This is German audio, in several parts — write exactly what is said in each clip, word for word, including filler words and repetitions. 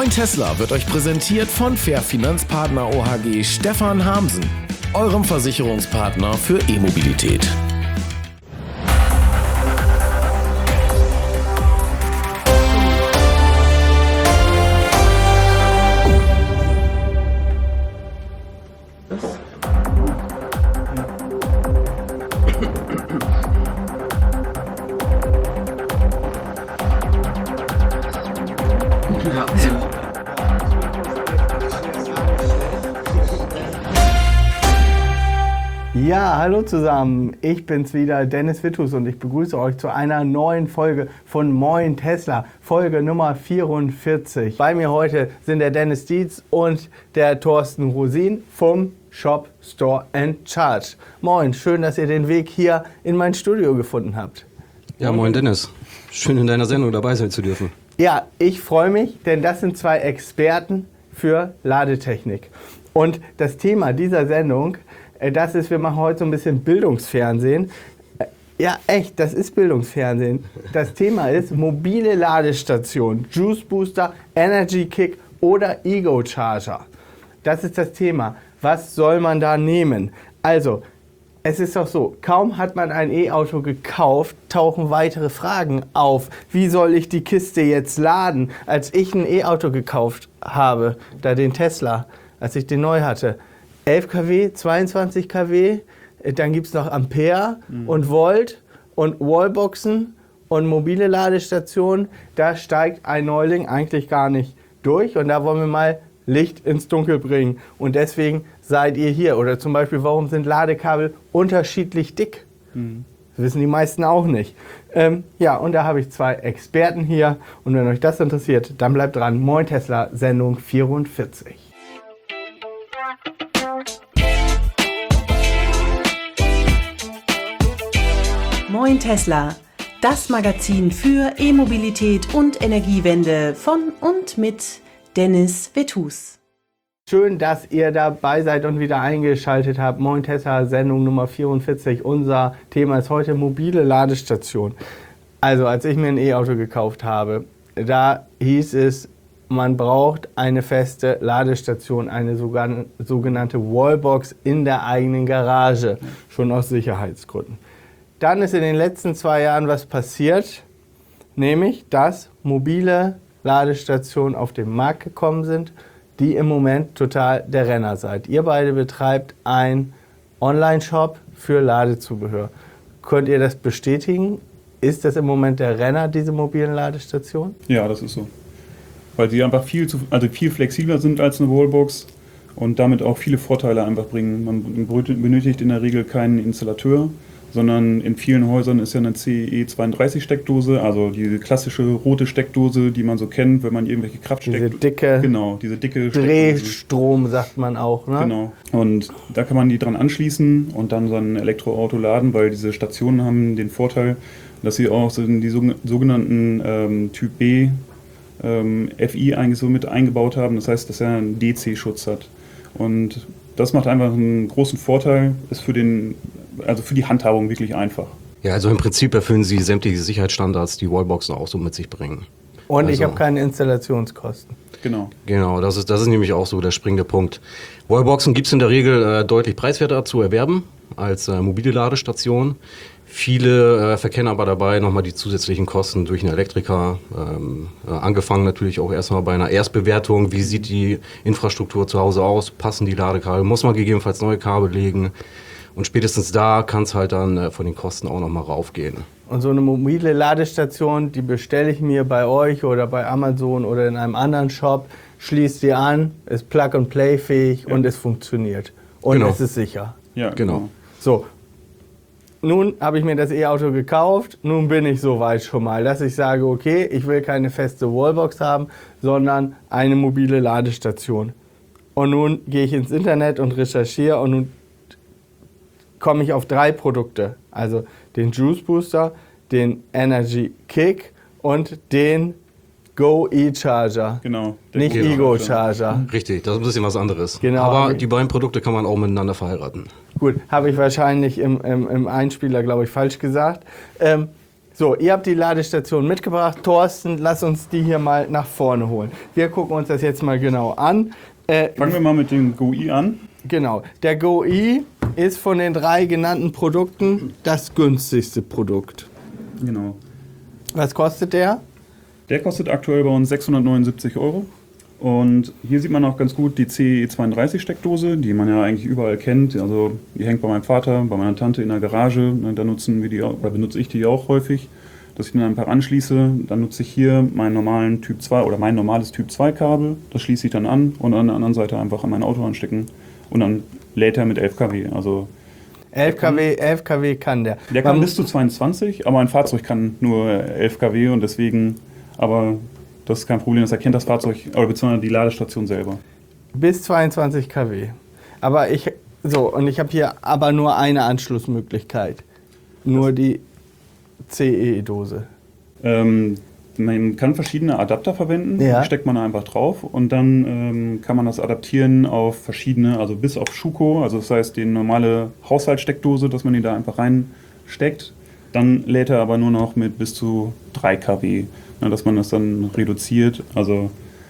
Moin Tesla wird euch präsentiert von Fair Finanzpartner O H G Stefan Hamsen, eurem Versicherungspartner für E-Mobilität. Ja, hallo zusammen, ich bin's wieder, Dennis Wittus, und ich begrüße euch zu einer neuen Folge von Moin Tesla, Folge Nummer vierundvierzig. Bei mir heute sind der Dennis Dietz und der Thorsten Rosin vom Shop Store and Charge. Moin, schön, dass ihr den Weg hier in mein Studio gefunden habt. Ja, moin Dennis, schön in deiner Sendung dabei sein zu dürfen. Ja, ich freue mich, denn das sind zwei Experten für Ladetechnik. Und das Thema dieser Sendung, das ist, wir machen heute so ein bisschen Bildungsfernsehen. Ja, echt, das ist Bildungsfernsehen. Das Thema ist mobile Ladestation, Juice Booster, Energy Kick oder Ego Charger. Das ist das Thema. Was soll man da nehmen? Also, es ist doch so, kaum hat man ein E-Auto gekauft, tauchen weitere Fragen auf. Wie soll ich die Kiste jetzt laden? Als ich ein E-Auto gekauft habe, da den Tesla, als ich den neu hatte, elf Kilowatt, zweiundzwanzig Kilowatt, dann gibt es noch Ampere mhm. und Volt und Wallboxen und mobile Ladestationen. Da steigt ein Neuling eigentlich gar nicht durch, und da wollen wir mal Licht ins Dunkel bringen. Und deswegen seid ihr hier. Oder zum Beispiel, warum sind Ladekabel unterschiedlich dick? Mhm. Das wissen die meisten auch nicht. Ähm, ja, und da habe ich zwei Experten hier. Und wenn euch das interessiert, dann bleibt dran. Moin Tesla, Sendung vierundvierzig. Moin Tesla, das Magazin für E-Mobilität und Energiewende von und mit Dennis Wittus. Schön, dass ihr dabei seid und wieder eingeschaltet habt. Moin Tesla, Sendung Nummer vierundvierzig. Unser Thema ist heute mobile Ladestation. Also, als ich mir ein E-Auto gekauft habe, da hieß es, man braucht eine feste Ladestation, eine sogenannte Wallbox in der eigenen Garage, schon aus Sicherheitsgründen. Dann ist in den letzten zwei Jahren was passiert, nämlich dass mobile Ladestationen auf den Markt gekommen sind, die im Moment total der Renner seid. Ihr beide betreibt einen Online-Shop für Ladezubehör. Könnt ihr das bestätigen? Ist das im Moment der Renner, diese mobilen Ladestationen? Ja, das ist so. Weil die einfach viel, zu, also viel flexibler sind als eine Wallbox und damit auch viele Vorteile einfach bringen. Man benötigt in der Regel keinen Installateur, sondern in vielen Häusern ist ja eine C E zweiunddreißig Steckdose, also diese klassische rote Steckdose, die man so kennt, wenn man irgendwelche Kraftsteckdosen... Diese dicke... Genau, diese dicke Drehstrom, sagt man auch, ne? Genau. Und da kann man die dran anschließen und dann sein Elektroauto laden, weil diese Stationen haben den Vorteil, dass sie auch so die sogenannten ähm, Typ B ähm, F I eigentlich so mit eingebaut haben. Das heißt, dass er einen D C-Schutz hat. Und das macht einfach einen großen Vorteil, ist für den... Also für die Handhabung wirklich einfach. Ja, also im Prinzip erfüllen sie sämtliche Sicherheitsstandards, die Wallboxen auch so mit sich bringen. Und also, ich habe keine Installationskosten. Genau. Genau, das ist, das ist nämlich auch so der springende Punkt. Wallboxen gibt es in der Regel äh, deutlich preiswerter zu erwerben als äh, mobile Ladestation. Viele äh, verkennen aber dabei nochmal die zusätzlichen Kosten durch einen Elektriker. Ähm, äh, angefangen natürlich auch erstmal bei einer Erstbewertung. Wie sieht die Infrastruktur zu Hause aus? Passen die Ladekabel? Muss man gegebenenfalls neue Kabel legen? Und spätestens da kann es halt dann äh, von den Kosten auch nochmal raufgehen. Und so eine mobile Ladestation, die bestelle ich mir bei euch oder bei Amazon oder in einem anderen Shop, schließt die an, ist Plug-and-Play-fähig, ja, und es funktioniert. Und genau, es ist sicher. Ja, genau. So, nun habe ich mir das E-Auto gekauft, nun bin ich soweit schon mal, dass ich sage, okay, ich will keine feste Wallbox haben, sondern eine mobile Ladestation. Und nun gehe ich ins Internet und recherchiere und nun komme ich auf drei Produkte, also den Juice Booster, den Energy Kick und den Go E-Charger. Genau. Nicht genau. Ego Charger. Richtig, das ist ein bisschen was anderes. Genau. Aber die beiden Produkte kann man auch miteinander verheiraten. Gut, habe ich wahrscheinlich im, im, im Einspieler, glaube ich, falsch gesagt. Ähm, So, ihr habt die Ladestation mitgebracht. Thorsten, lass uns die hier mal nach vorne holen. Wir gucken uns das jetzt mal genau an. Äh, Fangen wir mal mit dem Go I an. Genau, der Go I ist von den drei genannten Produkten das günstigste Produkt. Genau. Was kostet der? Der kostet aktuell bei uns sechshundertneunundsiebzig Euro. Und hier sieht man auch ganz gut die C E zweiunddreißig Steckdose, die man ja eigentlich überall kennt. Also die hängt bei meinem Vater, bei meiner Tante in der Garage. Da nutzen wir die, oder benutze ich die auch häufig, dass ich dann einfach anschließe. Dann nutze ich hier meinen normalen Typ zwei oder mein normales Typ zwei Kabel. Das schließe ich dann an und an der anderen Seite einfach an mein Auto anstecken. Und dann lädt er mit elf Kilowatt. Also elf Kilowatt, elf Kilowatt kann der. Der kann Man- bis zu zweiundzwanzig, aber ein Fahrzeug kann nur elf Kilowatt und deswegen, aber das ist kein Problem, das erkennt das Fahrzeug, oder beziehungsweise die Ladestation selber. Bis zweiundzwanzig Kilowatt. Aber ich, so, und ich habe hier aber nur eine Anschlussmöglichkeit. Nur die C E-Dose. Ähm, man kann verschiedene Adapter verwenden, Ja. die steckt man einfach drauf und dann ähm, kann man das adaptieren auf verschiedene, also bis auf Schuko, also das heißt die normale Haushaltssteckdose, dass man die da einfach reinsteckt. Dann lädt er aber nur noch mit bis zu drei Kilowatt, ne, dass man das dann reduziert. Also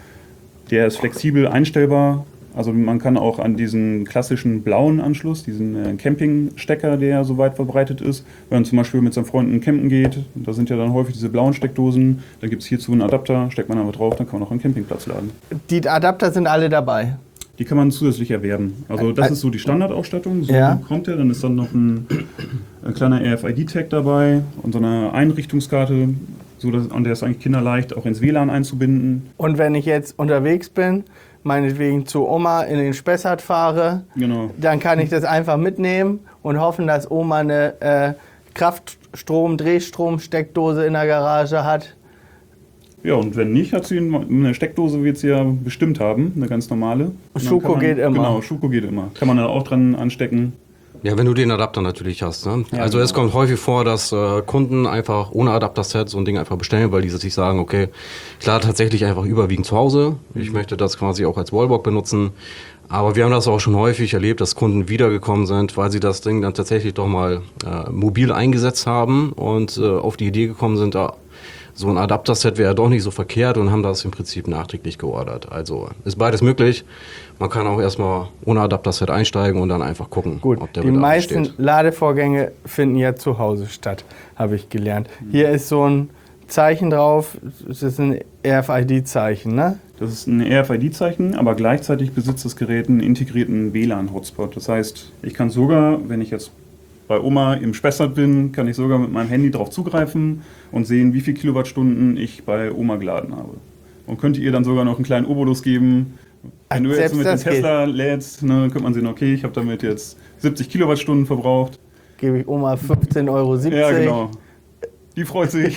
der ist flexibel einstellbar. Also man kann auch an diesen klassischen blauen Anschluss, diesen äh, Campingstecker, der ja so weit verbreitet ist, wenn man zum Beispiel mit seinen Freunden campen geht, da sind ja dann häufig diese blauen Steckdosen, dann gibt es hierzu einen Adapter, steckt man aber drauf, dann kann man auch einen Campingplatz laden. Die Adapter sind alle dabei. Die kann man zusätzlich erwerben. Also das ist so die Standardausstattung, so Ja. kommt der, dann ist dann noch ein, ein kleiner R F I D-Tag dabei und so eine Einrichtungskarte, so dass, und der ist eigentlich kinderleicht auch ins W L A N einzubinden. Und wenn ich jetzt unterwegs bin, meinetwegen zu Oma in den Spessart fahre, Genau. dann kann ich das einfach mitnehmen und hoffen, dass Oma eine äh, Kraftstrom-, Drehstrom-Steckdose in der Garage hat. Ja, und wenn nicht, hat sie eine Steckdose, wird sie ja bestimmt haben, eine ganz normale. Und dann Schuko kann man, geht immer. Genau, Schuko geht immer. Kann man da auch dran anstecken. Ja, wenn du den Adapter natürlich hast. Ne? Ja, also genau. es kommt häufig vor, dass äh, Kunden einfach ohne Adapterset so ein Ding einfach bestellen, weil die sich sagen, okay, klar, tatsächlich einfach überwiegend zu Hause. Ich möchte das quasi auch als Wallbox benutzen. Aber wir haben das auch schon häufig erlebt, dass Kunden wiedergekommen sind, weil sie das Ding dann tatsächlich doch mal äh, mobil eingesetzt haben und äh, auf die Idee gekommen sind, ah, so ein Adapterset wäre doch nicht so verkehrt und haben das im Prinzip nachträglich geordert. Also ist beides möglich. Man kann auch erstmal ohne Adapterset einsteigen und dann einfach gucken, Gut, ob der die Bedarf meisten besteht. Ladevorgänge finden ja zu Hause statt, habe ich gelernt. Hier ist so ein Zeichen drauf, das ist ein R F I D-Zeichen, ne? Das ist ein R F I D-Zeichen, aber gleichzeitig besitzt das Gerät einen integrierten W L A N-Hotspot. Das heißt, ich kann sogar, wenn ich jetzt bei Oma im Spessart bin, kann ich sogar mit meinem Handy drauf zugreifen und sehen, wie viele Kilowattstunden ich bei Oma geladen habe. Und könnte ihr dann sogar noch einen kleinen Obolus geben. Wenn Ach, du jetzt selbst mit dem das geht. Tesla lädst, ne, dann könnte man sehen, okay, ich habe damit jetzt siebzig Kilowattstunden verbraucht. Gebe ich Oma fünfzehn Euro siebzig. Ja, genau. Die freut sich.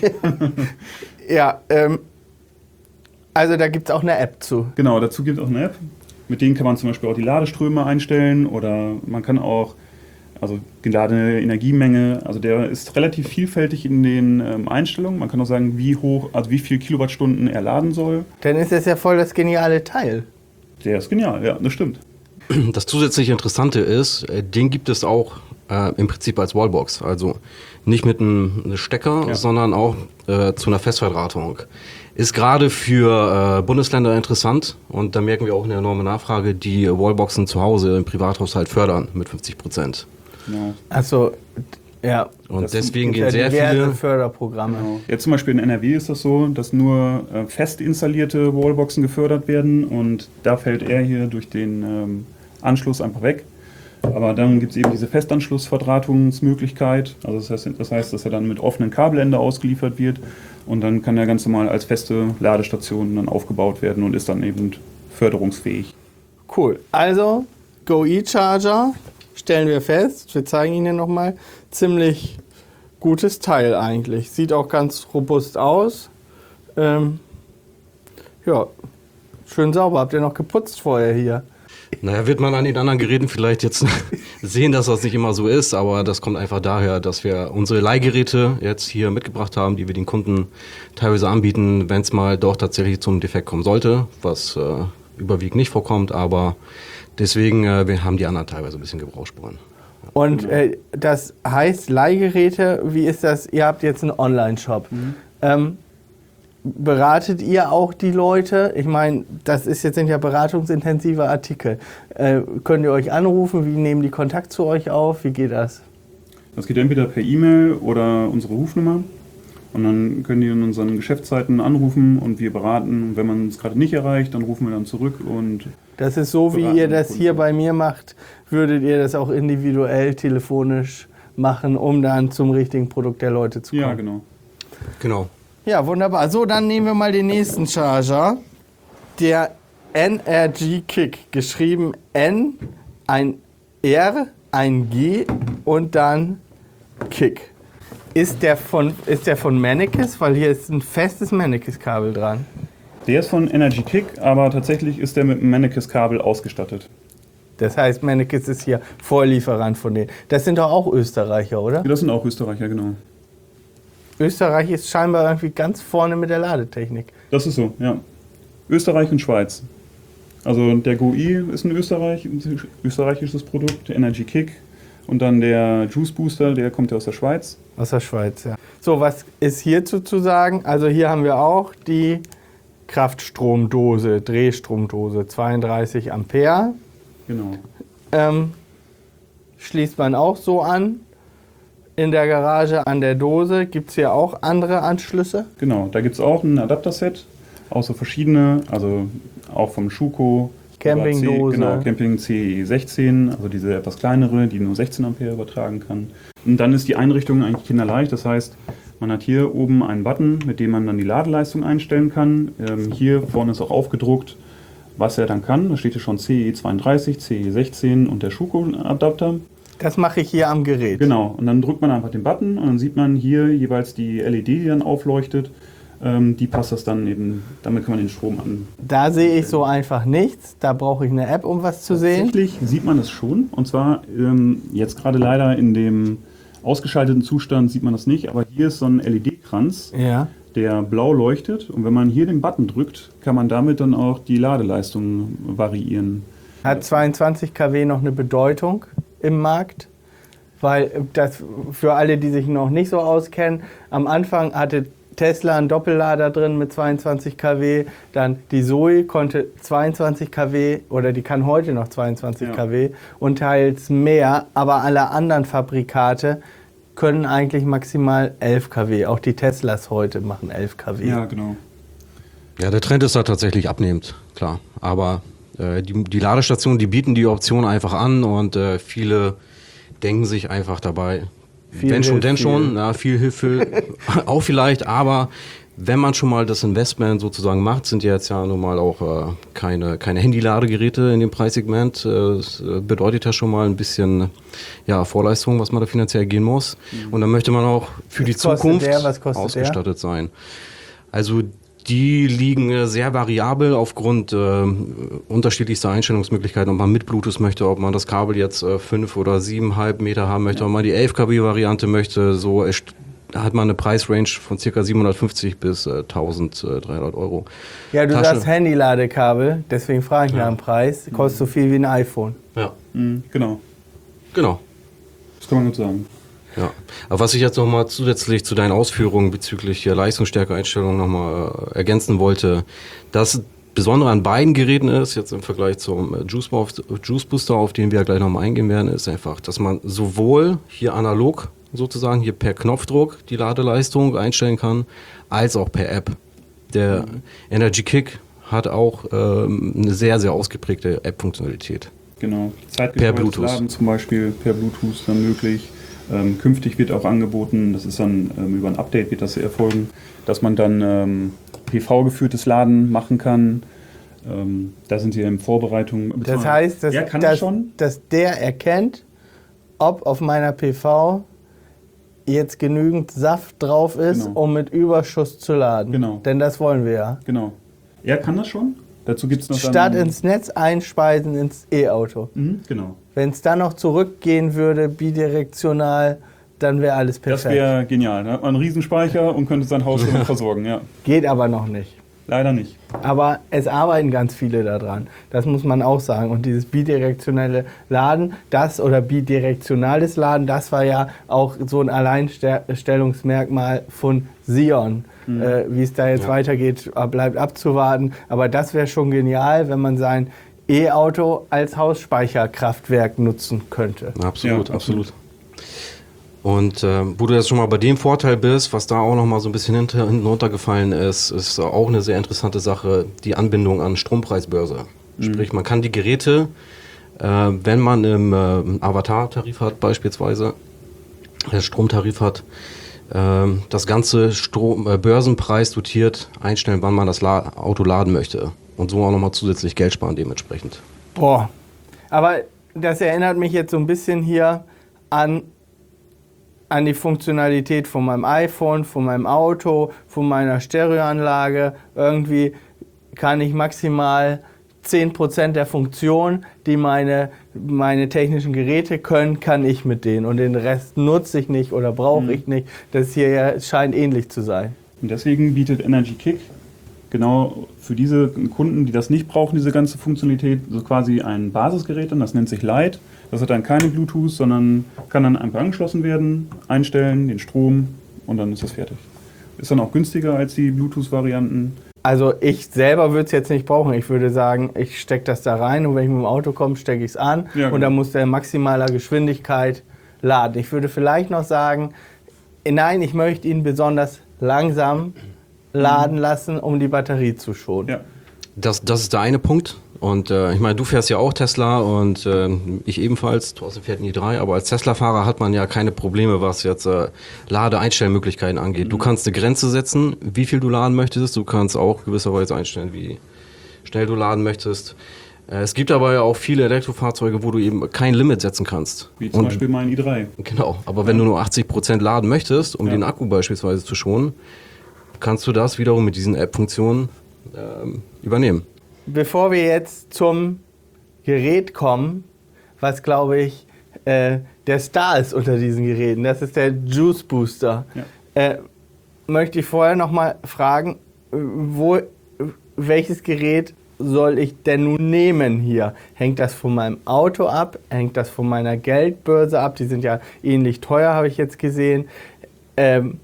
Ja, ähm, also da gibt es auch eine App zu. Genau, dazu gibt es auch eine App. Mit denen kann man zum Beispiel auch die Ladeströme einstellen oder man kann auch, also geladene Energiemenge, also der ist relativ vielfältig in den ähm, Einstellungen. Man kann auch sagen, wie hoch, also wie viel Kilowattstunden er laden soll. Dann ist das ja voll das geniale Teil. Der ist genial, ja, das stimmt. Das zusätzliche Interessante ist, äh, den gibt es auch äh, im Prinzip als Wallbox. Also nicht mit einem Stecker, Ja. sondern auch äh, zu einer Festverdrahtung. Ist gerade für äh, Bundesländer interessant und da merken wir auch eine enorme Nachfrage, die Wallboxen zu Hause im Privathaushalt fördern mit fünfzig Prozent. Genau. Achso, ja. Und Das deswegen Gibt ja gehen sehr diverse viele... Förderprogramme. Genau. Jetzt zum Beispiel in N R W ist das so, dass nur äh, fest installierte Wallboxen gefördert werden und da fällt er hier durch den ähm, Anschluss einfach weg. Aber dann gibt es eben diese Festanschlussverdrahtungsmöglichkeit. Also das heißt, das heißt, dass er dann mit offenen Kabelende ausgeliefert wird und dann kann er ganz normal als feste Ladestation dann aufgebaut werden und ist dann eben förderungsfähig. Cool. Also, Go E-Charger, stellen wir fest, wir zeigen Ihnen nochmal, ziemlich gutes Teil eigentlich. Sieht auch ganz robust aus. Ähm, ja, schön sauber. Habt ihr noch geputzt vorher hier? Naja, wird man an den anderen Geräten vielleicht jetzt sehen, dass das nicht immer so ist, aber das kommt einfach daher, dass wir unsere Leihgeräte jetzt hier mitgebracht haben, die wir den Kunden teilweise anbieten, wenn es mal doch tatsächlich zum Defekt kommen sollte, was äh, überwiegend nicht vorkommt, aber deswegen äh, wir haben die anderen teilweise ein bisschen Gebrauchsspuren. Und Genau. äh, das heißt Leihgeräte, wie ist das? Ihr habt jetzt einen Online-Shop. Mhm. Ähm, beratet ihr auch die Leute? Ich meine, das ist jetzt sind ja beratungsintensive Artikel. Äh, könnt ihr euch anrufen? Wie nehmen die Kontakt zu euch auf? Wie geht das? Das geht entweder per E-Mail oder unsere Rufnummer. Und dann können die in unseren Geschäftszeiten anrufen und wir beraten. Und wenn man es gerade nicht erreicht, dann rufen wir dann zurück und Das ist so, wie beraten ihr den das Kunden. hier bei mir macht, würdet ihr das auch individuell telefonisch machen, um dann zum richtigen Produkt der Leute zu kommen. Ja, genau. Genau. Ja, wunderbar. So, dann nehmen wir mal den nächsten Charger. Der N R G Kick. Geschrieben N, ein R, ein G und dann Kick. Ist der von, ist der von Mannekes? Weil hier ist ein festes Mannekes-Kabel dran. Der ist von Energy Kick, aber tatsächlich ist der mit einem Mannekes-Kabel ausgestattet. Das heißt, Mannekes ist hier Vorlieferant von denen. Das sind doch auch Österreicher, oder? Das sind auch Österreicher, genau. Österreich ist scheinbar irgendwie ganz vorne mit der Ladetechnik. Das ist so, ja. Österreich und Schweiz. Also der G O I ist ein Österreich, ein österreichisches Produkt, der Energy Kick. Und dann der Juice Booster, der kommt ja aus der Schweiz. Aus der Schweiz, ja. So, was ist hierzu zu sagen? Also hier haben wir auch die Kraftstromdose, Drehstromdose, zweiunddreißig Ampere. Genau. Ähm, schließt man auch so an. In der Garage an der Dose gibt es hier auch andere Anschlüsse. Genau, da gibt es auch ein Adapterset, auch so verschiedene, also auch vom Schuko. Campingdose. C, genau, Camping C E sechzehn, also diese etwas kleinere, die nur sechzehn Ampere übertragen kann. Und dann ist die Einrichtung eigentlich kinderleicht, das heißt, man hat hier oben einen Button, mit dem man dann die Ladeleistung einstellen kann. Ähm, hier vorne ist auch aufgedruckt, was er dann kann. Da steht hier schon C E zweiunddreißig, C E sechzehn und der Schuko-Adapter. Das mache ich hier am Gerät. Genau, und dann drückt man einfach den Button und dann sieht man hier jeweils die L E D, die dann aufleuchtet. Ähm, die passt das dann eben, damit kann man den Strom an. Da sehe ich so einfach nichts. Da brauche ich eine App, um was zu sehen. Tatsächlich sieht man das schon. Und zwar ähm, jetzt gerade leider in dem ausgeschalteten Zustand sieht man das nicht. Aber hier ist so ein L E D-Kranz, Ja. der blau leuchtet. Und wenn man hier den Button drückt, kann man damit dann auch die Ladeleistung variieren. Hat zweiundzwanzig Kilowatt noch eine Bedeutung im Markt? Weil das für alle, die sich noch nicht so auskennen, am Anfang hatte Tesla einen Doppellader drin mit zweiundzwanzig Kilowatt, dann die Zoe konnte zweiundzwanzig Kilowatt oder die kann heute noch zweiundzwanzig Ja. Kilowatt und teils mehr, aber alle anderen Fabrikate können eigentlich maximal elf Kilowatt. Auch die Teslas heute machen elf Kilowatt. Ja, genau. Ja, der Trend ist da tatsächlich abnehmend, klar. Aber äh, die, die Ladestationen, die bieten die Option einfach an und äh, viele denken sich einfach dabei, Viel wenn schon, hilft denn viel. schon, ja, viel Hilfe auch vielleicht, aber wenn man schon mal das Investment sozusagen macht, sind ja jetzt ja nun mal auch äh, keine, keine Handyladegeräte in dem Preissegment. Äh, das äh, bedeutet ja schon mal ein bisschen ja, Vorleistung, was man da finanziell gehen muss. Und dann möchte man auch für die Was kostet Zukunft der? Was kostet ausgestattet sein. Also die liegen äh, sehr variabel aufgrund äh, unterschiedlichster Einstellungsmöglichkeiten, ob man mit Bluetooth möchte, ob man das Kabel jetzt äh, fünf oder siebeneinhalb Meter haben möchte, ob man die elf Kilowatt-Variante möchte. So ist, hat man eine Preisrange von ca. siebenhundertfünfzig bis äh, eintausenddreihundert Euro. Ja, du Tasche. sagst Handy-Ladekabel, deswegen frage ich nach dem Preis. Kostet so viel wie ein iPhone. Ja, Mhm, genau, genau. das kann man gut sagen. Ja. Aber was ich jetzt nochmal zusätzlich zu deinen Ausführungen bezüglich der Leistungsstärke-Einstellung nochmal äh, ergänzen wollte, das Besondere an beiden Geräten ist, jetzt im Vergleich zum äh, Juice, Juice Booster, auf den wir ja gleich nochmal eingehen werden, ist einfach, dass man sowohl hier analog sozusagen, hier per Knopfdruck die Ladeleistung einstellen kann, als auch per App. Der mhm. Energy Kick hat auch ähm, eine sehr, sehr ausgeprägte App-Funktionalität. Genau. Per Zeitgesteuertes Bluetooth. Laden zum Beispiel per Bluetooth dann möglich. Ähm, künftig wird auch angeboten, das ist dann ähm, über ein Update wird das erfolgen, dass man dann ähm, P V-geführtes Laden machen kann. Ähm, da sind wir in Vorbereitung. Das heißt, dass, er kann das dass, schon. dass der erkennt, ob auf meiner P V jetzt genügend Saft drauf ist, Genau. um mit Überschuss zu laden. Genau. Denn das wollen wir ja. Genau. Er kann das schon. Dazu gibt es noch Statt dann, ins Netz einspeisen ins E-Auto. Mhm, genau. Wenn es dann noch zurückgehen würde, bidirektional, dann wäre alles Das perfekt. wäre genial. Da hat man einen Riesenspeicher und könnte sein Haus damit versorgen. Ja. Geht aber noch nicht. Leider nicht. Aber es arbeiten ganz viele daran. Das muss man auch sagen. Und dieses bidirektionelle Laden, das oder bidirektionales Laden, das war ja auch so ein Alleinstellungsmerkmal von Sion. Mhm. Äh, wie es da jetzt ja. weitergeht, bleibt abzuwarten. Aber das wäre schon genial, wenn man sein E-Auto als Hausspeicherkraftwerk nutzen könnte. Absolut, ja, absolut. Und äh, wo du jetzt schon mal bei dem Vorteil bist, was da auch noch mal so ein bisschen hinter, hinten runtergefallen ist, ist auch eine sehr interessante Sache, die Anbindung an Strompreisbörse. Mhm. Sprich, man kann die Geräte, äh, wenn man im äh, Avatar-Tarif hat beispielsweise, der Stromtarif hat, äh, das ganze Strom, äh, Börsenpreis dotiert einstellen, wann man das La- Auto laden möchte. Und so auch noch mal zusätzlich Geld sparen dementsprechend. Boah, aber das erinnert mich jetzt so ein bisschen hier an an die Funktionalität von meinem iPhone, von meinem Auto, von meiner Stereoanlage. Irgendwie kann ich maximal zehn Prozent der Funktion, die meine, meine technischen Geräte können, kann ich mit denen. Und den Rest nutze ich nicht oder brauche mhm. ich nicht. Das hier ja scheint ähnlich zu sein. Und deswegen bietet Energy Kick genau für diese Kunden, die das nicht brauchen, diese ganze Funktionalität, so quasi ein Basisgerät an, das nennt sich Lite. Das hat dann keine Bluetooth, sondern kann dann einfach angeschlossen werden, einstellen, den Strom und dann ist das fertig. Ist dann auch günstiger als die Bluetooth-Varianten. Also ich selber würde es jetzt nicht brauchen. Ich würde sagen, ich stecke das da rein und wenn ich mit dem Auto komme, stecke ich es an ja, und dann muss der in maximaler Geschwindigkeit laden. Ich würde vielleicht noch sagen, nein, ich möchte ihn besonders langsam laden lassen, um die Batterie zu schonen. Ja. Das, das ist der eine Punkt. Und äh, ich meine, du fährst ja auch Tesla und äh, ich ebenfalls. Thorsten fährt ein i drei, aber als Tesla-Fahrer hat man ja keine Probleme, was jetzt äh, Ladeeinstellmöglichkeiten angeht. Mhm. Du kannst eine Grenze setzen, wie viel du laden möchtest. Du kannst auch gewisserweise einstellen, wie schnell du laden möchtest. Äh, es gibt aber ja auch viele Elektrofahrzeuge, wo du eben kein Limit setzen kannst. Wie zum und, Beispiel mein i drei. Genau, aber ja. wenn du nur achtzig Prozent laden möchtest, um ja. den Akku beispielsweise zu schonen, kannst du das wiederum mit diesen App-Funktionen ähm, übernehmen. Bevor wir jetzt zum Gerät kommen, was glaube ich äh, der Star ist unter diesen Geräten, das ist der Juice Booster, ja. äh, möchte ich vorher noch mal fragen, wo, welches Gerät soll ich denn nun nehmen hier? Hängt das von meinem Auto ab? Hängt das von meiner Geldbörse ab? Die sind ja ähnlich teuer, habe ich jetzt gesehen. Ähm,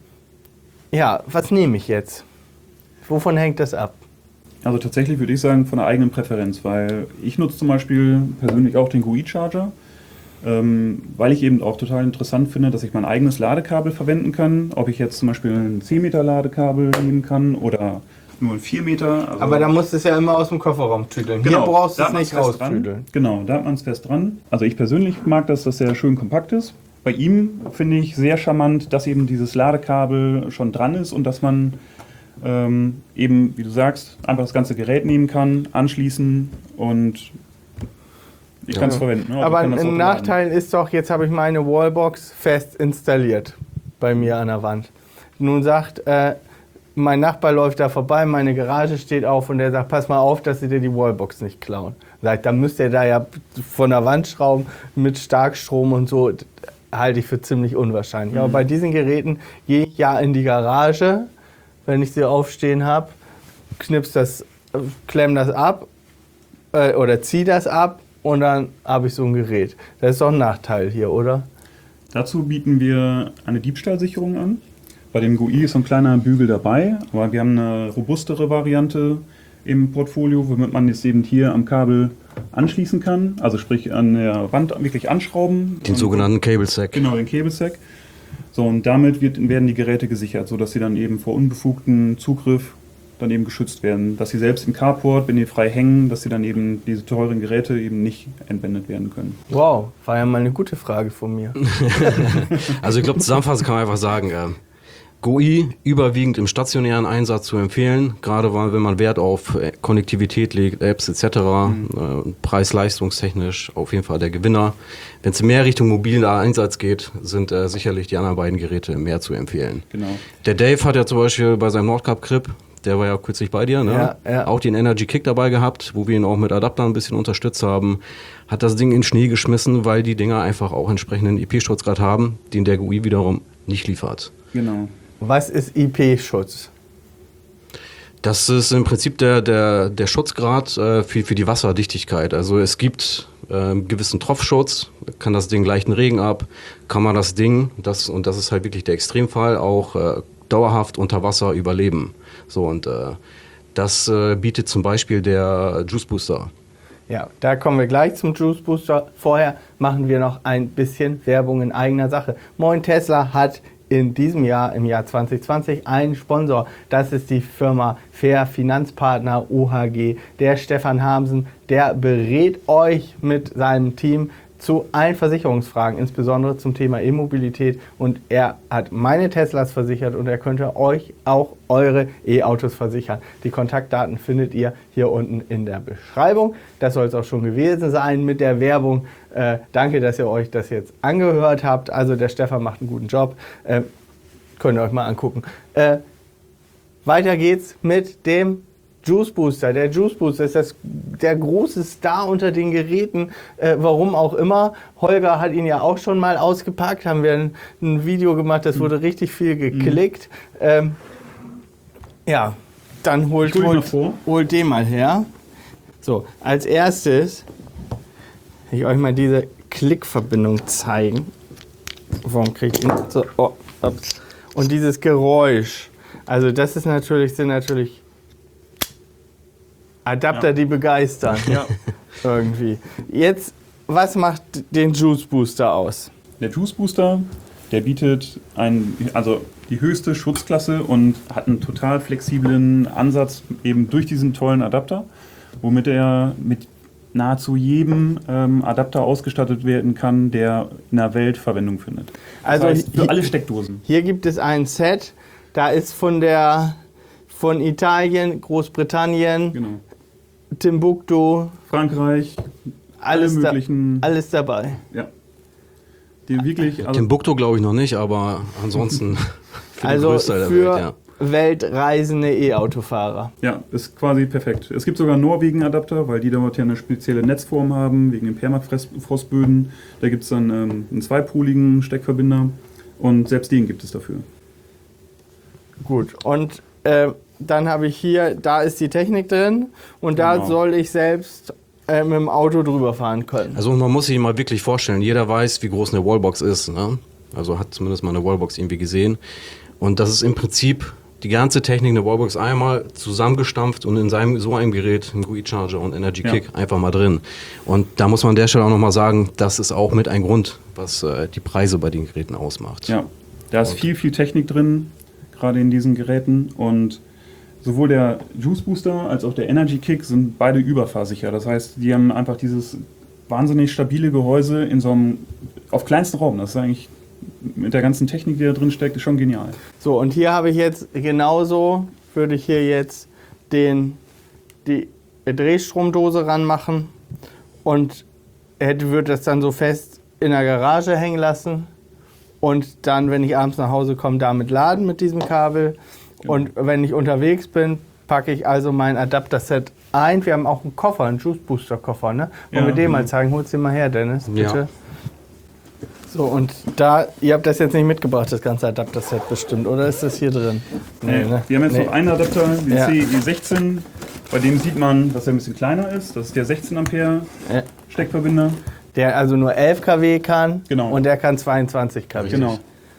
ja, was nehme ich jetzt? Wovon hängt das ab? Also tatsächlich würde ich sagen von der eigenen Präferenz, weil ich nutze zum Beispiel persönlich auch den G U I-Charger, ähm, weil ich eben auch total interessant finde, dass ich mein eigenes Ladekabel verwenden kann. Ob ich jetzt zum Beispiel ein zehn Meter Ladekabel nehmen kann oder nur ein vier Meter. Also aber da musst du es ja immer aus dem Kofferraum tüdeln. Genau, hier brauchst du es nicht raustüdeln. Genau, da hat man es fest dran. Also ich persönlich mag das, dass er schön kompakt ist. Bei ihm finde ich sehr charmant, dass eben dieses Ladekabel schon dran ist und dass man Ähm, eben, wie du sagst, einfach das ganze Gerät nehmen kann, anschließen und ich ja. kann es verwenden. Ne? Aber ein Nachteil laden. Ist doch, jetzt habe ich meine Wallbox fest installiert bei mir an der Wand. Nun sagt, äh, mein Nachbar läuft da vorbei, meine Garage steht auf und der sagt, pass mal auf, dass sie dir die Wallbox nicht klauen. Sagt, dann müsst ihr da ja von der Wand schrauben mit Starkstrom und so, halte ich für ziemlich unwahrscheinlich. Mhm. Aber bei diesen Geräten gehe ich ja in die Garage, wenn ich sie aufstehen habe, knips das, klemm das ab äh, oder zieh das ab und dann habe ich so ein Gerät. Das ist doch ein Nachteil hier, oder? Dazu bieten wir eine Diebstahlsicherung an. Bei dem G U I ist so ein kleiner Bügel dabei, aber wir haben eine robustere Variante im Portfolio, womit man jetzt eben hier am Kabel anschließen kann, also sprich an der Wand wirklich anschrauben. Den sogenannten Cable Sack. Genau, den Cable Sack. So, und damit wird, werden die Geräte gesichert, sodass sie dann eben vor unbefugtem Zugriff dann eben geschützt werden. Dass sie selbst im Carport, wenn die frei hängen, dass sie dann eben diese teuren Geräte eben nicht entwendet werden können. Wow, war ja mal eine gute Frage von mir. Also ich glaube, zusammenfassend kann man einfach sagen, äh, G U I überwiegend im stationären Einsatz zu empfehlen, gerade weil, wenn man Wert auf Konnektivität legt, Apps et cetera, mhm. äh, preis-leistungstechnisch auf jeden Fall der Gewinner. Wenn es mehr Richtung mobiler Einsatz geht, sind äh, sicherlich die anderen beiden Geräte mehr zu empfehlen. Genau. Der Dave hat ja zum Beispiel bei seinem Nordcup-Clip, der war ja kürzlich bei dir, ne? Ja, ja. Auch den Energy Kick dabei gehabt, wo wir ihn auch mit Adaptern ein bisschen unterstützt haben, hat das Ding in den Schnee geschmissen, weil die Dinger einfach auch entsprechenden I P-Schutzgrad haben, den der G U I wiederum nicht liefert. Genau. Was ist I P-Schutz? Das ist im Prinzip der, der, der Schutzgrad äh, für, für die Wasserdichtigkeit. Also es gibt äh, einen gewissen Tropfschutz, kann das Ding leichten Regen ab, kann man das Ding, das, und das ist halt wirklich der Extremfall, auch äh, dauerhaft unter Wasser überleben. So, und äh, das äh, bietet zum Beispiel der Juice Booster. Ja, da kommen wir gleich zum Juice Booster. Vorher machen wir noch ein bisschen Werbung in eigener Sache. Moin Tesla hat in diesem Jahr, im Jahr zwanzig zwanzig, einen Sponsor. Das ist die Firma Fair Finanzpartner O H G. Der Stefan Hamsen, der berät euch mit seinem Team zu allen Versicherungsfragen, insbesondere zum Thema E-Mobilität. Und er hat meine Teslas versichert und er könnte euch auch eure E-Autos versichern. Die Kontaktdaten findet ihr hier unten in der Beschreibung. Das soll es auch schon gewesen sein mit der Werbung. Äh, danke, dass ihr euch das jetzt angehört habt. Also der Stefan macht einen guten Job. Äh, könnt ihr euch mal angucken. Äh, weiter geht's mit dem Juice Booster. Der Juice Booster ist das, der große Star unter den Geräten, äh, warum auch immer. Holger hat ihn ja auch schon mal ausgepackt, haben wir ein, ein Video gemacht, das wurde richtig viel geklickt. Mhm. Ähm, ja, dann holt, holt, holt den mal her. So, als erstes will ich euch mal diese Klickverbindung zeigen. Warum kriege ich ihn? So, oh, ups. Und dieses Geräusch. Also das ist natürlich, sind natürlich Adapter, ja. die begeistern. Ja. Irgendwie. Jetzt, was macht den Juice Booster aus? Der Juice Booster, der bietet ein, also die höchste Schutzklasse und hat einen total flexiblen Ansatz eben durch diesen tollen Adapter, womit er mit nahezu jedem ähm, Adapter ausgestattet werden kann, der in der Welt Verwendung findet. Das also heißt, für hier, alle Steckdosen. Hier gibt es ein Set, da ist von der von Italien, Großbritannien, genau. Timbuktu, Frankreich, alles, alle möglichen. Da, alles dabei. Ja. Die wirklich, also Timbuktu glaube ich noch nicht, aber ansonsten für also den Größteil der für Welt, ja. weltreisende E-Autofahrer. Ja, ist quasi perfekt. Es gibt sogar Norwegen-Adapter, weil die dort ja eine spezielle Netzform haben, wegen den Permafrostböden. Da gibt es dann ähm, einen zweipoligen Steckverbinder und selbst den gibt es dafür. Gut, und äh, dann habe ich hier, da ist die Technik drin und da genau. soll ich selbst äh, mit dem Auto drüber fahren können. Also man muss sich mal wirklich vorstellen, jeder weiß, wie groß eine Wallbox ist. Ne? Also hat zumindest mal eine Wallbox irgendwie gesehen. Und das ist im Prinzip die ganze Technik, eine Wallbox einmal zusammengestampft und in seinem, so einem Gerät, ein G U I-Charger und Energy Kick, ja. einfach mal drin. Und da muss man an der Stelle auch nochmal sagen, das ist auch mit ein Grund, was äh, die Preise bei den Geräten ausmacht. Ja, da ist und viel, viel Technik drin, gerade in diesen Geräten. Und sowohl der Juice Booster als auch der Energy Kick sind beide überfahrsicher. Das heißt, die haben einfach dieses wahnsinnig stabile Gehäuse in so einem, auf kleinsten Raum. Das ist eigentlich mit der ganzen Technik, die da drin steckt, ist schon genial. So, und hier habe ich jetzt genauso, würde ich hier jetzt den, die Drehstromdose ranmachen und hätte, würde das dann so fest in der Garage hängen lassen und dann, wenn ich abends nach Hause komme, damit laden mit diesem Kabel. Und wenn ich unterwegs bin, packe ich also mein Adapter-Set ein. Wir haben auch einen Koffer, einen Juice Booster Koffer, ne? Wollen ja, wir den ja. mal zeigen? Hol's den mal her, Dennis, bitte. Ja. So, und da, ihr habt das jetzt nicht mitgebracht, das ganze Adapter-Set bestimmt, oder ist das hier drin? Nee, ne? Wir haben jetzt nee. noch einen Adapter, den ja. C E sechzehn. Bei dem sieht man, dass er ein bisschen kleiner ist. Das ist der sechzehn Ampere ja. Steckverbinder. Der also nur elf Kilowatt kann genau. und der kann zweiundzwanzig Kilowatt. Genau.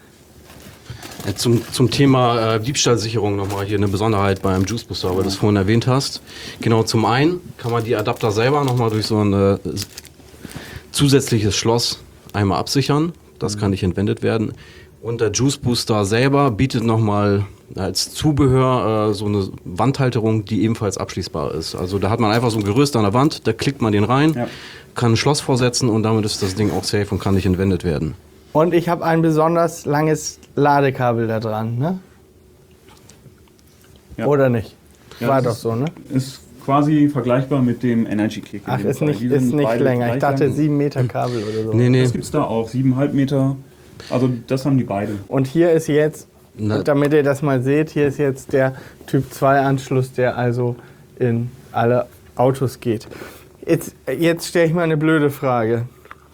Zum, zum Thema äh, Diebstahlsicherung nochmal hier eine Besonderheit beim Juice Booster, weil du das vorhin erwähnt hast. Genau, zum einen kann man die Adapter selber nochmal durch so ein äh, zusätzliches Schloss einmal absichern. Das mhm. kann nicht entwendet werden. Und der Juice Booster selber bietet nochmal als Zubehör äh, so eine Wandhalterung, die ebenfalls abschließbar ist. Also da hat man einfach so ein Gerüst an der Wand, da klickt man den rein, ja. kann ein Schloss vorsetzen und damit ist das Ding auch safe und kann nicht entwendet werden. Und ich habe ein besonders langes Ladekabel da dran, ne? Ja. Oder nicht? Ja, war doch so, ne? Ist quasi vergleichbar mit dem Energy Kick. Ach, ist nicht, ist nicht länger. Ich dachte sieben Meter Kabel oder so. Nee, nee. Das gibt's da auch, siebeneinhalb Meter. Also das haben die beide. Und hier ist jetzt, Na. damit ihr das mal seht, hier ist jetzt der Typ zwei Anschluss, der also in alle Autos geht. Jetzt, jetzt stelle ich mal eine blöde Frage.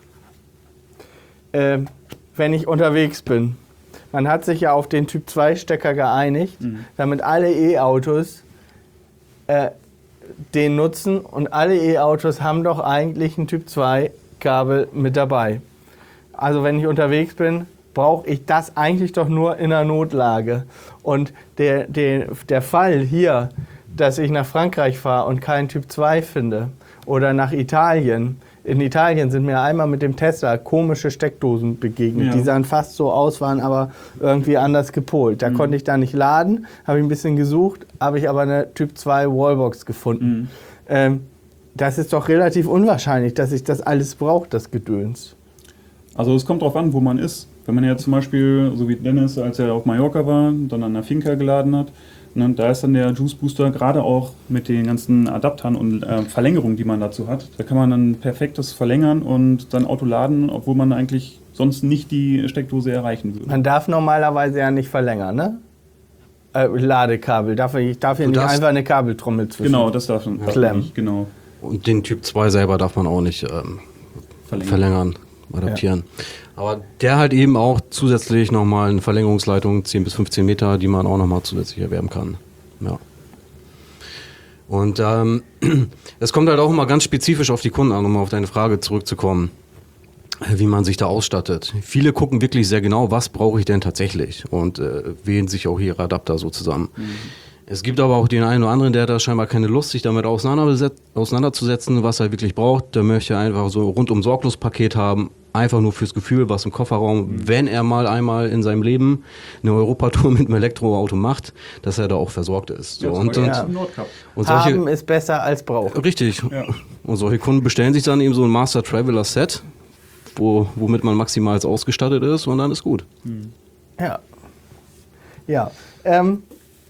Äh, wenn ich unterwegs bin, man hat sich ja auf den Typ zwei Stecker geeinigt, mhm. damit alle E-Autos äh, den nutzen und alle E-Autos haben doch eigentlich ein Typ zwei Kabel mit dabei. Also wenn ich unterwegs bin, brauche ich das eigentlich doch nur in einer Notlage. Und der, der, der Fall hier, dass ich nach Frankreich fahre und keinen Typ zwei finde oder nach Italien. In Italien sind mir einmal mit dem Tesla komische Steckdosen begegnet. Ja. Die sahen fast so aus, waren aber irgendwie anders gepolt. Da mhm. konnte ich da nicht laden, habe ich ein bisschen gesucht, habe ich aber eine Typ zwei Wallbox gefunden. Mhm. Ähm, das ist doch relativ unwahrscheinlich, dass ich das alles brauche, das Gedöns. Also es kommt drauf an, wo man ist. Wenn man jetzt zum Beispiel, so wie Dennis, als er auf Mallorca war, dann an der Finca geladen hat, ne, da ist dann der Juice Booster, gerade auch mit den ganzen Adaptern und äh, Verlängerungen, die man dazu hat, da kann man dann perfektes verlängern und sein Auto laden, obwohl man eigentlich sonst nicht die Steckdose erreichen würde. Man darf normalerweise ja nicht verlängern, ne? Äh, Ladekabel. Darf ich darf hier nicht einfach eine Kabeltrommel zwischen Genau, das darf man klemmen. Nicht, genau. Und den Typ zwei selber darf man auch nicht ähm, verlängern. verlängern, adaptieren. Ja. Aber der halt eben auch zusätzlich nochmal eine Verlängerungsleitung, zehn bis fünfzehn Meter, die man auch nochmal zusätzlich erwerben kann. Ja. Und ähm, es kommt halt auch immer ganz spezifisch auf die Kunden an, um auf deine Frage zurückzukommen, wie man sich da ausstattet. Viele gucken wirklich sehr genau, was brauche ich denn tatsächlich und äh, wählen sich auch ihre Adapter so zusammen. Mhm. Es gibt aber auch den einen oder anderen, der hat da scheinbar keine Lust, sich damit auseinanderzusetzen, was er wirklich braucht. Der möchte einfach so ein rundum Sorglos-Paket haben, einfach nur fürs Gefühl, was im Kofferraum, mhm. wenn er mal einmal in seinem Leben eine Europatour mit einem Elektroauto macht, dass er da auch versorgt ist. So, ja, und, ja. und, und solche, haben ist besser als brauchen. Richtig. Ja. Und solche Kunden bestellen sich dann eben so ein Master Traveler Set, wo, womit man maximal ausgestattet ist und dann ist gut. Mhm. Ja. Ja. Ähm.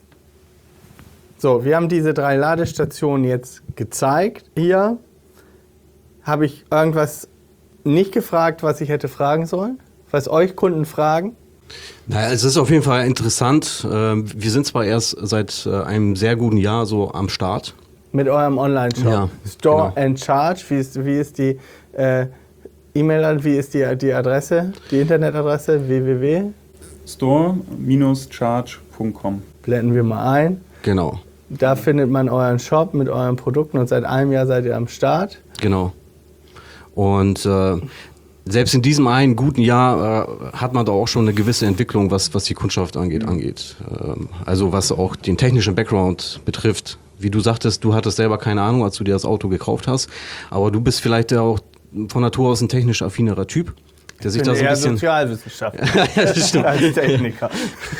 So, wir haben diese drei Ladestationen jetzt gezeigt. Hier habe ich irgendwas nicht gefragt, was ich hätte fragen sollen, was euch Kunden fragen. Naja, es ist auf jeden Fall interessant. Wir sind zwar erst seit einem sehr guten Jahr so am Start. Mit eurem Online-Shop. Ja, Store genau. and Charge. Wie ist, wie ist die äh, E-Mail, wie ist die, die Adresse, die Internetadresse? w w w punkt store Bindestrich charge punkt com. Blenden wir mal ein. Genau. Da findet man euren Shop mit euren Produkten und seit einem Jahr seid ihr am Start. Genau. Und äh, selbst in diesem einen guten Jahr äh, hat man da auch schon eine gewisse Entwicklung, was, was die Kundschaft angeht. Mhm. angeht. Ähm, also was auch den technischen Background betrifft. Wie du sagtest, du hattest selber keine Ahnung, als du dir das Auto gekauft hast. Aber du bist vielleicht ja auch von Natur aus ein technisch affinerer Typ. Der sich ich bin da so ein eher bisschen Sozialwissenschaftler ja, das stimmt. als Techniker.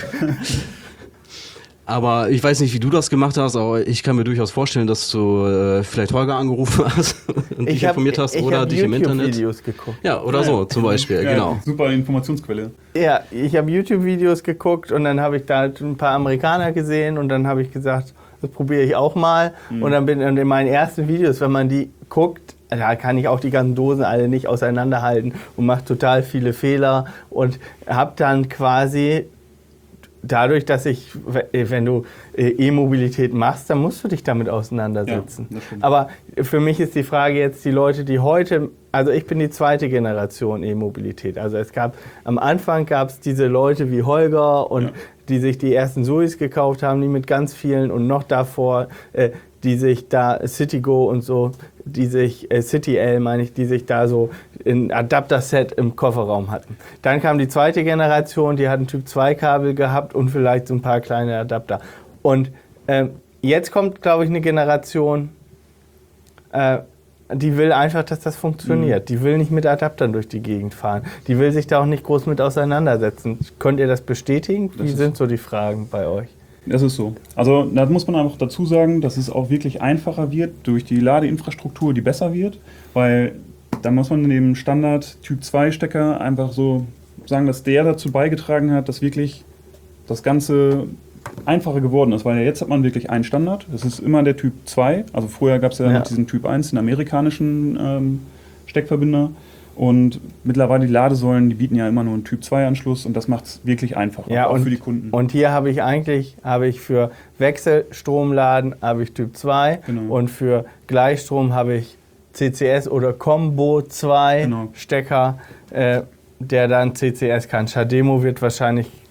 Aber ich weiß nicht, wie du das gemacht hast, aber ich kann mir durchaus vorstellen, dass du äh, vielleicht Holger angerufen hast und ich dich hab, informiert hast ich oder dich im Internet. Ich habe YouTube-Videos geguckt. Ja, oder so zum Beispiel, ja, genau. Super Informationsquelle. Ja, ich habe YouTube-Videos geguckt und dann habe ich da ein paar Amerikaner gesehen und dann habe ich gesagt, das probiere ich auch mal. Mhm. Und dann bin ich in meinen ersten Videos, wenn man die guckt, da kann ich auch die ganzen Dosen alle nicht auseinanderhalten und mache total viele Fehler und habe dann quasi dadurch, dass ich, wenn du E-Mobilität machst, dann musst du dich damit auseinandersetzen. Ja, aber für mich ist die Frage jetzt, die Leute, die heute, also ich bin die zweite Generation E-Mobilität. Also es gab, am Anfang gab es diese Leute wie Holger und ja. die sich die ersten Suis gekauft haben, die mit ganz vielen und noch davor, äh, die sich da Citigo und so, die sich, äh, CityL meine ich, die sich da so ein Adapter-Set im Kofferraum hatten. Dann kam die zweite Generation, die hatten Typ zwei Kabel gehabt und vielleicht so ein paar kleine Adapter. Und äh, jetzt kommt, glaube ich, eine Generation, äh, die will einfach, dass das funktioniert. Mhm. Die will nicht mit Adaptern durch die Gegend fahren. Die will sich da auch nicht groß mit auseinandersetzen. Könnt ihr das bestätigen? Wie das sind so die Fragen bei euch? Das ist so. Also da muss man auch dazu sagen, dass es auch wirklich einfacher wird durch die Ladeinfrastruktur, die besser wird, weil da muss man dem Standard Typ zwei Stecker einfach so sagen, dass der dazu beigetragen hat, dass wirklich das Ganze einfacher geworden ist, weil jetzt hat man wirklich einen Standard. Das ist immer der Typ zwei. Also vorher gab es ja, ja noch diesen Typ eins, den amerikanischen ähm, Steckverbinder. Und mittlerweile die Ladesäulen, die bieten ja immer nur einen Typ zwei Anschluss und das macht es wirklich einfacher, ja, auch und, für die Kunden. Und hier habe ich eigentlich habe ich für Wechselstromladen habe ich Typ zwei genau. und für Gleichstrom habe ich C C S oder Combo zwei genau. Stecker, äh, der dann C C S kann. Chademo wird wahrscheinlich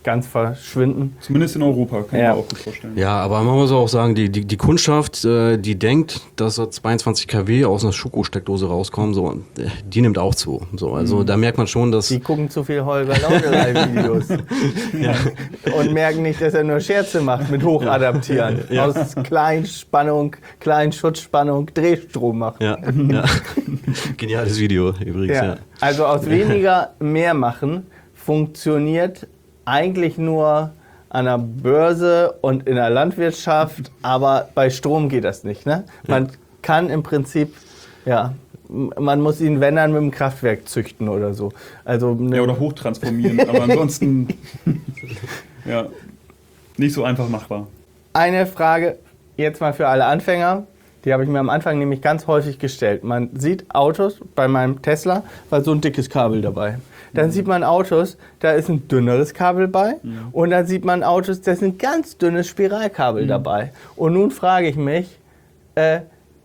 ganz verschwinden. Zumindest in Europa, kann Ja. ich mir auch gut vorstellen. Ja, aber man muss auch sagen, die, die, die Kundschaft, äh, die denkt, dass so zweiundzwanzig Kilowatt aus einer Schokosteckdose rauskommen, so, äh, die nimmt auch zu. So, also da merkt man schon, dass... Die gucken zu viel Holger Laudelei-Videos und merken nicht, dass er nur Scherze macht mit Hochadaptieren. Aus Kleinspannung, Kleinschutzspannung, Drehstrom macht. Ja, ja. Geniales Video übrigens, ja. Ja. Also aus weniger mehr machen funktioniert eigentlich nur an der Börse und in der Landwirtschaft, aber bei Strom geht das nicht. Ne? Man kann im Prinzip, ja, man muss ihn, wenn dann, mit dem Kraftwerk züchten oder so. Also ne, Ja, oder hochtransformieren, aber ansonsten ja, nicht so einfach machbar. eine Frage jetzt mal für alle Anfänger. Die habe ich mir am Anfang nämlich ganz häufig gestellt. Man sieht Autos, bei meinem Tesla war so ein dickes Kabel dabei. Dann sieht man Autos, da ist ein dünneres Kabel bei. Und dann sieht man Autos, da ist ein ganz dünnes Spiralkabel Mhm. dabei. Und nun frage ich mich, äh,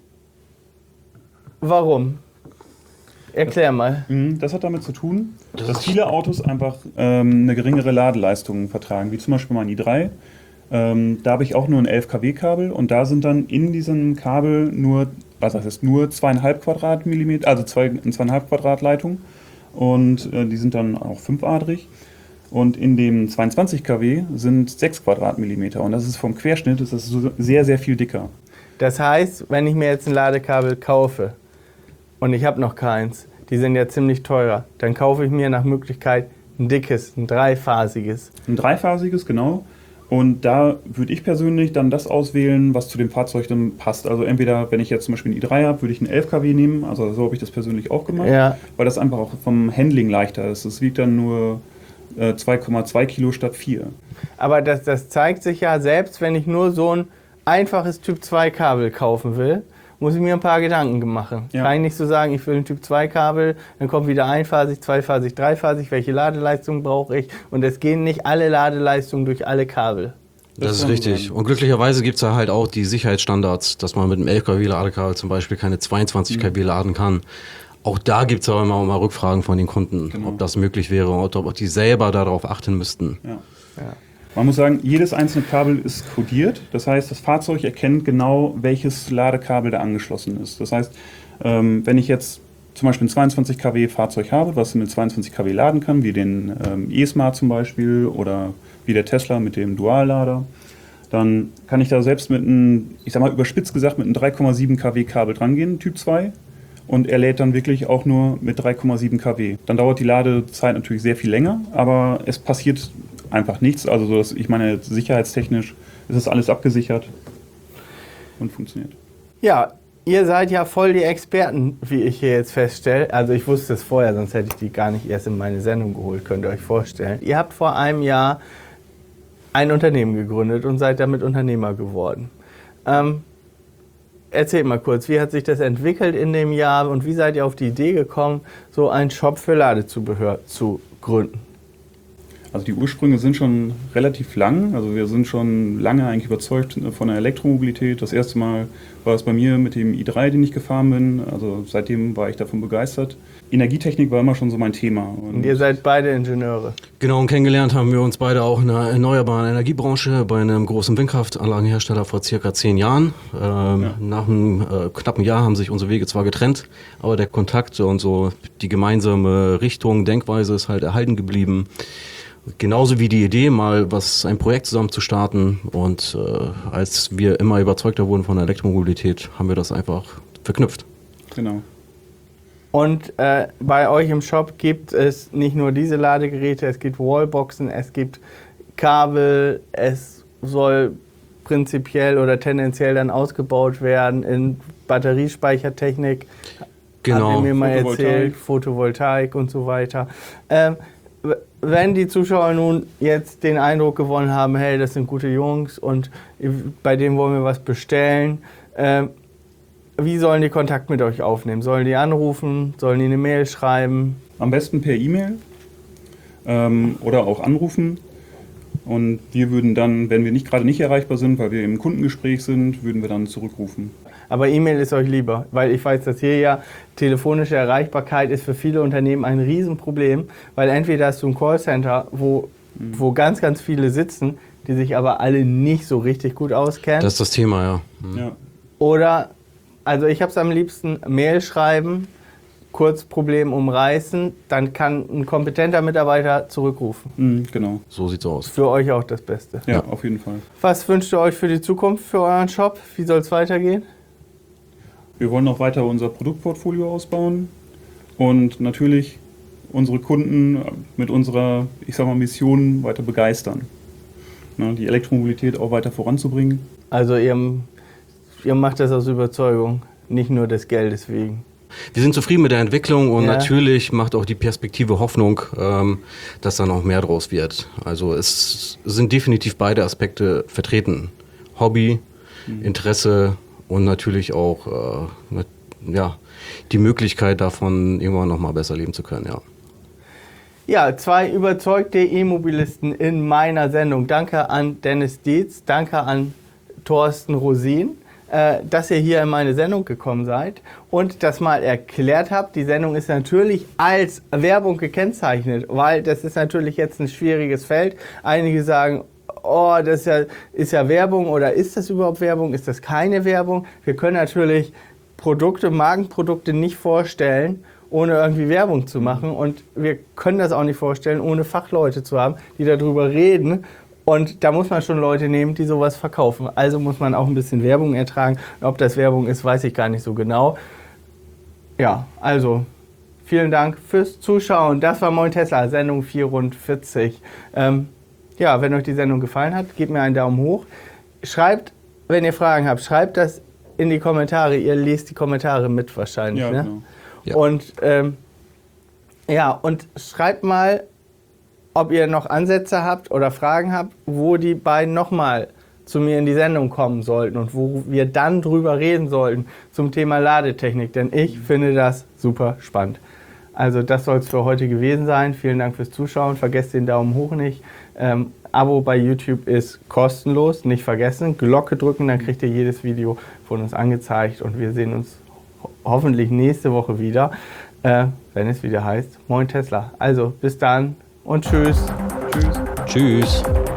warum? Erklär mal. Mhm, Das hat damit zu tun, dass viele Autos einfach ähm, eine geringere Ladeleistung vertragen, wie zum Beispiel mein i drei. Ähm, da habe ich auch nur ein elf Kilowatt Kabel und da sind dann in diesem Kabel nur, was heißt nur zweieinhalb Quadratmillimeter, also zwei, zweieinhalb Quadrat Leitung und äh, die sind dann auch fünfadrig. Und in dem zweiundzwanzig Kilowatt sind sechs Quadratmillimeter und das ist vom Querschnitt ist das so sehr, sehr viel dicker. Das heißt, wenn ich mir jetzt ein Ladekabel kaufe und ich habe noch keins, die sind ja ziemlich teurer, dann kaufe ich mir nach Möglichkeit ein dickes, ein dreiphasiges. Ein dreiphasiges, genau. Und da würde ich persönlich dann das auswählen, was zu dem Fahrzeug dann passt. Also entweder, wenn ich jetzt zum Beispiel ein i drei habe, würde ich einen elf Kilowatt nehmen. Also so habe ich das persönlich auch gemacht. Ja. Weil das einfach auch vom Handling leichter ist. Es wiegt dann nur äh, zwei Komma zwei Kilo statt vier. Aber das, das zeigt sich ja, selbst wenn ich nur so ein einfaches Typ zwei Kabel kaufen will, muss ich mir ein paar Gedanken machen. Ja. Kann ich nicht so sagen, ich will ein Typ zwei Kabel, dann kommt wieder einphasig, zweiphasig, dreiphasig, welche Ladeleistung brauche ich? Und es gehen nicht alle Ladeleistungen durch alle Kabel. Das ist kann richtig. sein. Und glücklicherweise gibt es da halt auch die Sicherheitsstandards, dass man mit einem elf Kilowatt Ladekabel zum Beispiel keine zweiundzwanzig Kilowatt laden kann. Auch da gibt es aber immer mal Rückfragen von den Kunden, Genau. ob das möglich wäre und ob die selber darauf achten müssten. Ja. Ja. Man muss sagen, jedes einzelne Kabel ist kodiert. Das heißt, das Fahrzeug erkennt genau, welches Ladekabel da angeschlossen ist. Das heißt, ähm, wenn ich jetzt zum Beispiel ein zweiundzwanzig Kilowatt Fahrzeug habe, was mit zweiundzwanzig Kilowatt laden kann, wie den ähm, E-Smart zum Beispiel oder wie der Tesla mit dem Duallader, dann kann ich da selbst mit einem, ich sag mal überspitzt gesagt, mit einem drei Komma sieben Kilowatt Kabel dran gehen, Typ zwei. Und er lädt dann wirklich auch nur mit drei Komma sieben Kilowatt. Dann dauert die Ladezeit natürlich sehr viel länger, aber es passiert einfach nichts. Also so, dass, ich meine, sicherheitstechnisch ist das alles abgesichert und funktioniert. Ja, ihr seid ja voll die Experten, wie ich hier jetzt feststelle. Also ich wusste es vorher, sonst hätte ich die gar nicht erst in meine Sendung geholt, könnt ihr euch vorstellen. Ihr habt vor einem Jahr ein Unternehmen gegründet und seid damit Unternehmer geworden. Ähm, erzählt mal kurz, wie hat sich das entwickelt in dem Jahr und wie seid ihr auf die Idee gekommen, so einen Shop für Ladezubehör zu gründen? Also die Ursprünge sind schon relativ lang. Also wir sind schon lange eigentlich überzeugt von der Elektromobilität. Das erste Mal war es bei mir mit dem i drei, den ich gefahren bin. Also seitdem war ich davon begeistert. Energietechnik war immer schon so mein Thema. Und ihr seid beide Ingenieure. Genau, und kennengelernt haben wir uns beide auch in der erneuerbaren Energiebranche bei einem großen Windkraftanlagenhersteller vor circa zehn Jahren. Ähm, Ja. Nach einem äh, knappen Jahr haben sich unsere Wege zwar getrennt, aber der Kontakt und so die gemeinsame Richtung, Denkweise ist halt erhalten geblieben. Genauso wie die Idee, mal was ein Projekt zusammen zu starten. Und äh, als wir immer überzeugter wurden von der Elektromobilität, haben wir das einfach verknüpft. Genau. Und äh, bei euch im Shop gibt es nicht nur diese Ladegeräte, es gibt Wallboxen, es gibt Kabel, es soll prinzipiell oder tendenziell dann ausgebaut werden in Batteriespeichertechnik. Habt ihr Genau. mir mal Photovoltaik. erzählt, Photovoltaik und so weiter. Ähm, w- wenn die Zuschauer nun jetzt den Eindruck gewonnen haben, hey, das sind gute Jungs und bei denen wollen wir was bestellen, ähm, wie sollen die Kontakt mit euch aufnehmen? Sollen die anrufen? Sollen die eine Mail schreiben? Am besten per E-Mail ähm, oder auch anrufen. Und wir würden dann, wenn wir nicht gerade nicht erreichbar sind, weil wir im Kundengespräch sind, würden wir dann zurückrufen. Aber E-Mail ist euch lieber, weil ich weiß, dass hier ja telefonische Erreichbarkeit ist für viele Unternehmen ein Riesenproblem, weil entweder hast du ein Callcenter, wo mhm. wo ganz, ganz viele sitzen, die sich aber alle nicht so richtig gut auskennen. Das ist das Thema, ja. Mhm. ja. Oder, also ich habe es am liebsten, Mail schreiben, kurz Problem umreißen, dann kann ein kompetenter Mitarbeiter zurückrufen. Mhm, genau. So sieht's aus. Für euch auch das Beste. Ja, Ja. auf jeden Fall. Was wünscht ihr euch für die Zukunft, für euren Shop? Wie soll es weitergehen? Wir wollen noch weiter unser Produktportfolio ausbauen und natürlich unsere Kunden mit unserer, ich sag mal, Mission weiter begeistern. Ne, die Elektromobilität auch weiter voranzubringen. Also ihr, ihr macht das aus Überzeugung, nicht nur des Geldes wegen. Wir sind zufrieden mit der Entwicklung und Ja. natürlich macht auch die Perspektive Hoffnung, ähm, dass da noch mehr draus wird. Also es sind definitiv beide Aspekte vertreten. Hobby, mhm. Interesse und natürlich auch äh, mit, ja, die Möglichkeit davon, irgendwann noch mal besser leben zu können. Ja. Ja, zwei überzeugte E-Mobilisten in meiner Sendung. Danke an Dennis Dietz, danke an Thorsten Rosin, äh, dass ihr hier in meine Sendung gekommen seid und das mal erklärt habt. Die Sendung ist natürlich als Werbung gekennzeichnet, weil das ist natürlich jetzt ein schwieriges Feld. Einige sagen, oh, das ist ja, ist ja Werbung oder ist das überhaupt Werbung? Ist das keine Werbung? Wir können natürlich Produkte, Markenprodukte nicht vorstellen, ohne irgendwie Werbung zu machen. Und wir können das auch nicht vorstellen, ohne Fachleute zu haben, die darüber reden. Und da muss man schon Leute nehmen, die sowas verkaufen. Also muss man auch ein bisschen Werbung ertragen. Und ob das Werbung ist, weiß ich gar nicht so genau. Ja, also vielen Dank fürs Zuschauen. Das war Moin Tesla, Sendung vierundvierzig. Ähm, ja, wenn euch die Sendung gefallen hat, gebt mir einen Daumen hoch. Schreibt, wenn ihr Fragen habt, schreibt das in die Kommentare. Ihr lest die Kommentare mit wahrscheinlich, Ja, ne? genau. Ja. Und ähm, ja, und schreibt mal, ob ihr noch Ansätze habt oder Fragen habt, wo die beiden nochmal zu mir in die Sendung kommen sollten und wo wir dann drüber reden sollten zum Thema Ladetechnik, denn ich finde das super spannend. Also das soll es für heute gewesen sein. Vielen Dank fürs Zuschauen. Vergesst den Daumen hoch nicht. Ähm, Abo bei YouTube ist kostenlos, nicht vergessen. Glocke drücken, dann kriegt ihr jedes Video von uns angezeigt und wir sehen uns ho- hoffentlich nächste Woche wieder, äh, wenn es wieder heißt Moin Tesla. Also bis dann und tschüss. Tschüss. Tschüss.